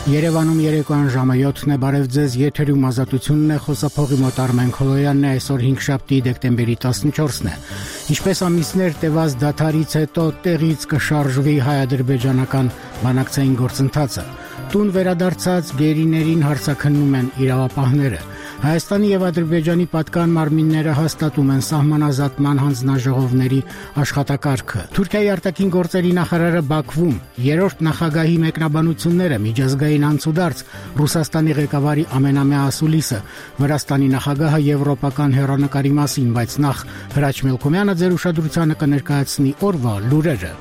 Երևանում երեկոյան ժամը 7-ն է, բարև ձեզ, եթերում ազատությունն է, խոսափողի մոտ Արմեն Քոլոյանն է, այսօր 5-շաբթի դեկտեմբերի 14-ն է։ Ինչպես ամիսներ տևած դադարից հետո տեղից կշարժվի հայ-ադրբեջանական բանակցային գործընթացը։ Տուն վերադարձած գերիներին հարցաքննում են իրավապահները։ Հայաստանի եւ Ադրբեջանի պատկան մարմինները հաստատում են սահմանազատման հանձնաժողովների աշխատակարգը։ Թուրքիայի արտաքին գործերի նախարարը Բաքվում երրորդ նախագահի մեկնաբանությունները միջազգային անցուդարձ Ռուսաստանի ղեկավարի ամենամյա ասուլիսը Վրաստանի նախագահը եվրոպական հեռանկարի մասին, բայց նախ Հրաչ Մելքոմյանը ձեր ուշադրությանը կներկայացնի օրվա լուրերը։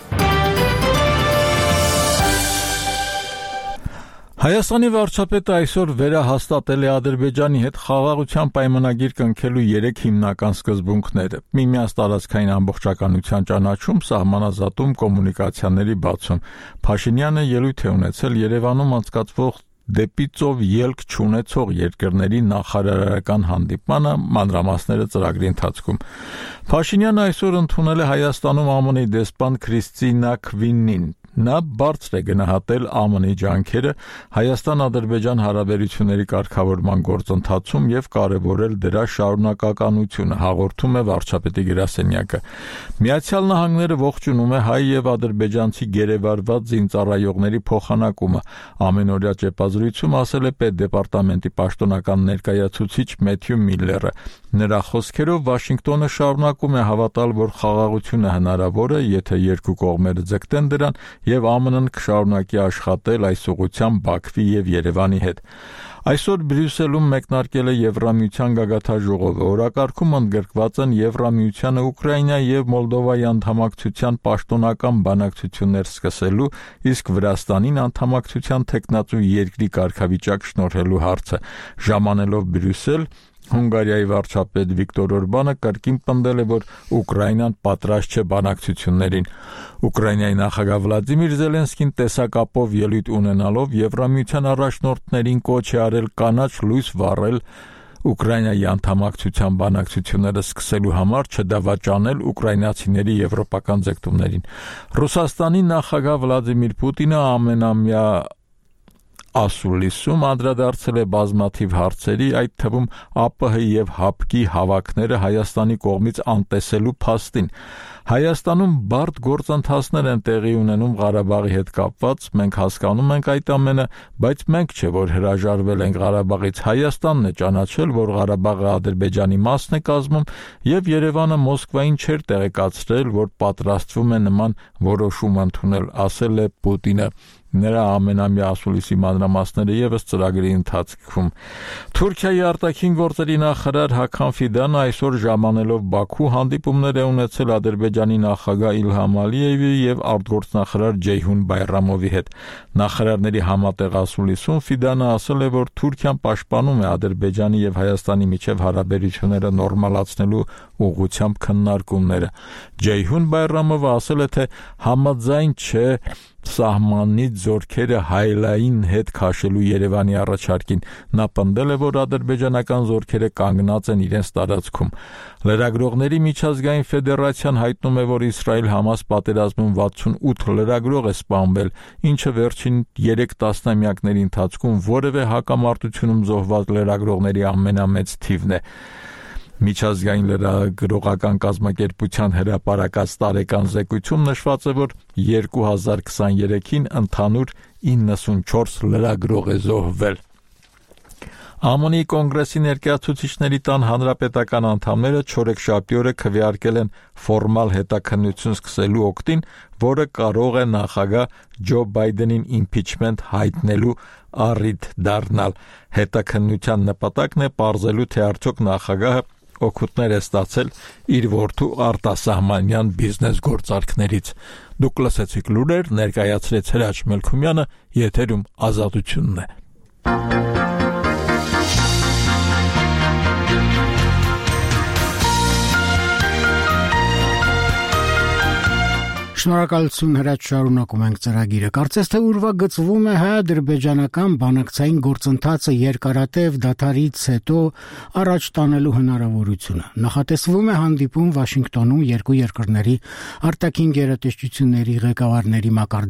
Հայաստանի վարչապետը այսօր վերահաստատել է Ադրբեջանի հետ խաղաղության պայմանագիր կնքելու 3 հիմնական սկզբունքները՝ միմյանց տարածքային ամբողջականության ճանաչում, սահմանազատում, կոմունիկացիաների բացում։ Փաշինյանը ելույթ է ունեցել Երևանում անցկացվող դեպի ծով ելք չունեցող երկրների նախարարական հանդիպմանը, մանրամասները ծրագրի ընթացքում։ Փաշինյանը այսօր ընդունել է Հայաստանում ԱՄՆ-ի դեսպան Քրիստինա Քվինին։ Նա բարձր է գնահատել ԱՄՆ-ի ջանքերը Հայաստան-Ադրբեջան հարաբերությունների կարգավորման գործընթացում եւ կարեւորել դրա շարունակականությունը, հաղորդում է վարչապետի գրասենյակը։ Միացյալ Նահանգները ողջունում է հայ եւ ադրբեջանցի գերեվարված զինծառայողների փոխանակումը։ Ամենօրյա ճեպազրույցում ասել է պետդեպարտամենտի պաշտոնական ներկայացուցիչ Մեթյու Միլլերը։ Նրա խոսքերով Վաշինգտոնը շարունակում է հավատալ, որ խաղաղությունը հնարավոր է, եթե երկու կողմերը ձգտեն դրան, եւ ԱՄՆ-ն կշարունակի աշխատել այս ուղղությամբ Բաքվի եւ Երևանի հետ։ Այսօր Բրյուսելում մեկնարկել է Եվրամիության գագաթաժողովը։ Օրակարգում ընդգրկված են Եվրամիությանը Ուկրաինայի եւ Մոլդովայի անդամակցության պաշտոնական բանակցություններ սկսելու, իսկ Վրաստանին անդամակցության թեկնածու երկրի կարգավիճակ շնորհելու հարցը։ Ժամանելով Բրյուսել, Հունգարիայի վարչապետ Վիկտոր Օրբանը կրկին պնդել է, որ Ուկրաինան պատրաստ չէ բանակցություններին։ Ուկրաինայի նախագահ Վլադիմիր Զելենսկին տեսակապով ելույթ ունենալով Եվրամիության առաջնորդներին կոչ է արել կանաչ լույս վառել Ուկրաինայի անդամակցության բանակցությունները սկսելու համար, չդավաճանել ուկրաինացիների եվրոպական ձգտումներին։ Ռուսաստանի նախագահ Վլադիմիր Պուտինը ամենամյա ասուլիսում անդրադարձել է բազմաթիվ հարցերի, այդ թվում ԱՊՀ եւ ՀԱՊԿ-ի հավաքները Հայաստանի կողմից անտեսելու փաստին։ Հայաստանում բարդ գործընթացներ են տեղի ունենում Ղարաբաղի հետ կապված, մենք հասկանում ենք այդ ամենը, բայց մենք չէ, որ հրաժարվել ենք Ղարաբաղից, Հայաստանն է ճանաչել, որ Ղարաբաղը Ադրբեջանի մասն է կազմում, եւ Երևանը Մոսկվային չէր տեղեկացրել, որ պատրաստվում է նման որոշում ընդունել, ասել է Պուտինը։ Նրա ամենամյա ասուլիսի մանրամասները եւս ծրագրի ընթացքում։ Թուրքիայի արտաքին գործերի նախարար Հական Ֆիդանը այսօր ժամանելով Բաքու հանդիպումներ է ունեցել Ադրբեջանի նախագահ Իլհամ Ալիևի եւ արտգործնախարար Ջեյհուն Բայրամովի հետ։ Նախարարների համատեղ ասուլիսում Ֆիդանը ասել է, որ Թուրքիան պաշտպանում է Ադրբեջանի եւ Հայաստանի միջև հարաբերությունները նորմալացնելու ուղղությամբ քննարկումները։ Ջեյհուն Բայրամովը ասել է, թե համաձայն չէ սահմանից զորքերը հայլային հետ քաշելու Երևանի առաջարկին։ Նա պնդել է, որ ադրբեջանական զորքերը կանգնած են իրենց տարածքում։ Լրագրողների միջազգային ֆեդերացիան հայտնում է, որ Իսրայել-Համաս պատերազմում 68 լրագրող է սպանվել, ինչը վերջին 3 տասնամյակների ընթացքում որևէ հակամարտությունում զոհված լրագրողների ամենամեծ թիվն է։ Միջազգային լրագրողական կազմակերպության հրապարակած տարեկան զեկույցում նշված է, որ 2023-ին ընդհանուր 94 լրագրող է զոհվել։ ԱՄՆ-ի կոնգրեսի ներկայացուցիչների տան հանրապետական անդամները չորեքշաբթի օրը քվեարկել են ֆորմալ հետաքննություն սկսելու օգտին, որը կարող է նախագահ Ջո Բայդենին իմպիչմենտ հայտնելու առիթ դառնալ։ Հետաքննության նպատակն է պարզելու, թե արդյոք նախագահը օգուտներ է ստացել իր որդու արտասահմանյան բիզնես գործարքներից։ Դուք լսեցիք լուրեր, ներկայացրեց Հրաչ Մելքոմյանը, եթերում ազատությունն է։ Շնորհակալություն Հրաչ, շարունակում ենք ծրագիրը։ Կարծես թե ուրվա գծվում է հայ-ադրբեջանական բանակցային գործընթացը երկարատև դադարից հետո առաջ տանելու հնարավորությունը։ Նախատեսվում է հանդիպում Վաշինգտոնում երկու երկրների արտաքին գերատեսչությունների ղեկավարների